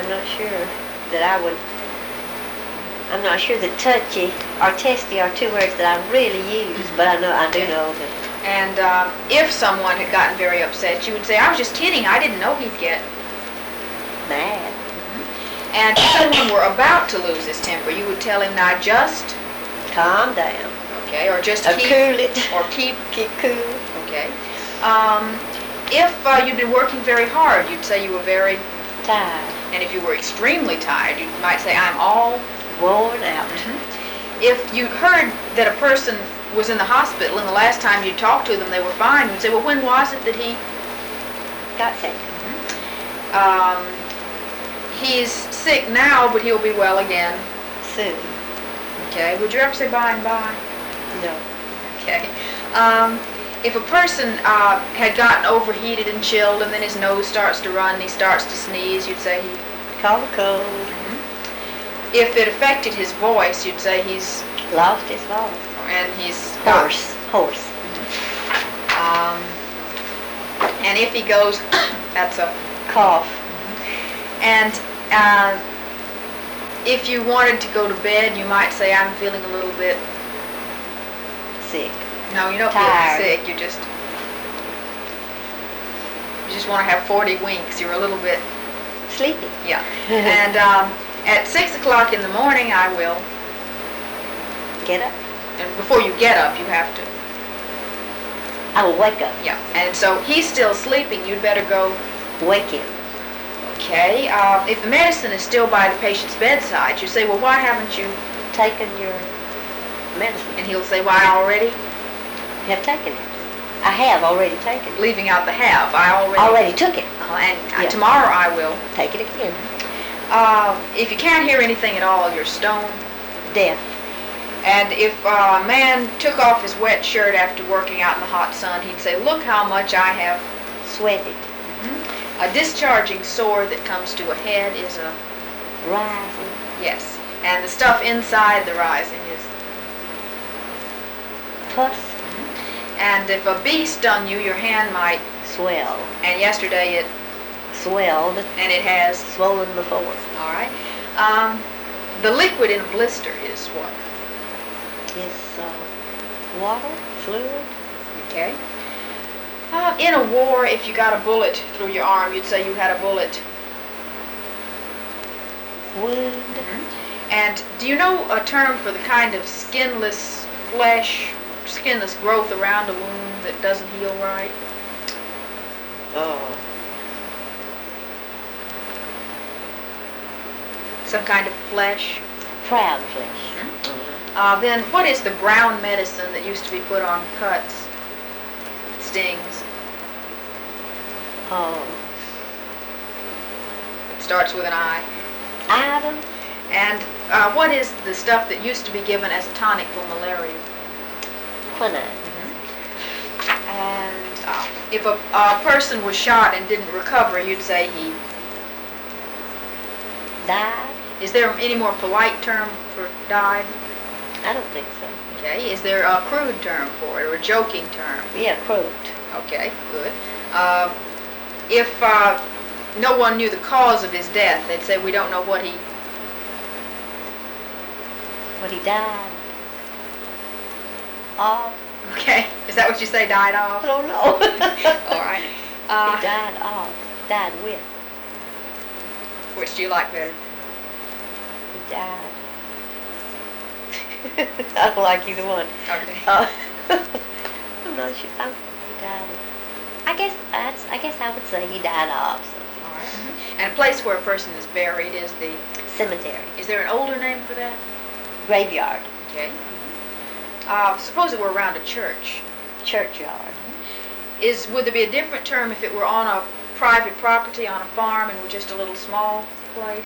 I'm not sure that I would. I'm not sure that touchy or testy are two words that I really use, but I do know that. And if someone had gotten very upset, you would say, I was just kidding, I didn't know he'd get Mad. And if someone were about to lose his temper, you would tell him, now just calm down. Okay, or just cool it. Or keep cool. Okay. If you'd been working very hard, you'd say you were very tired. And if you were extremely tired, you might say, I'm all worn out. If you heard that a person was in the hospital and the last time you talked to them they were fine, you'd say, well, when was it that he got sick? He's sick now, but he'll be well again soon. Okay. Would you ever say by and by? No. Okay. If a person had gotten overheated and chilled and then his nose starts to run and he starts to sneeze, you'd say he caught a cold. If it affected his voice, you'd say he's lost his voice. And he's hoarse. And if he goes, that's a cough. And if you wanted to go to bed, you might say, I'm feeling a little bit sick. No, you don't tired. Feel sick. You just want to have 40 winks. You're a little bit sleepy. Yeah. And at 6 o'clock in the morning, I will get up. And before you get up, you have to. I will wake up. Yeah. And so he's still sleeping. You'd better go wake him. Okay. If the medicine is still by the patient's bedside, you say, well, why haven't you taken your medicine? And he'll say, why already? Have taken it. I have already taken it. Leaving out the have. I already took it. And tomorrow I will take it again. If you can't hear anything at all, you're stone deaf. And if a man took off his wet shirt after working out in the hot sun, he'd say, look how much I have sweated. A discharging sore that comes to a head is a rising. Yes. And the stuff inside the rising is pus. And if a bee stung you, your hand might swell. And yesterday it swelled. And it has swollen before. All right. The liquid in a blister is what? Is water, fluid. Okay. In a war, if you got a bullet through your arm, you'd say you had a bullet wound. And do you know a term for the kind of skinless growth around a wound that doesn't heal right? Oh. Some kind of flesh? Proud flesh. Then what is the brown medicine that used to be put on cuts, stings? Oh. It starts with an I. Iodine. And what is the stuff that used to be given as a tonic for malaria? Quinine. And if a person was shot and didn't recover, you'd say he died. Is there any more polite term for died? I don't think so. Okay. Is there a crude term for it or a joking term? Yeah, crude. Okay, good. If no one knew the cause of his death, they'd say we don't know what he died of. Okay. Is that what you say, died of? I don't know. All right. He died of. Died with. Which do you like better? He died. I don't like either one. Okay. I'm not sure. He died of. I guess I would say he died of something. All right. And a place where a person is buried is the cemetery. Is there an older name for that? Graveyard. Okay. Suppose it were around a church. Churchyard. Would there be a different term if it were on a private property on a farm and were just a little small place?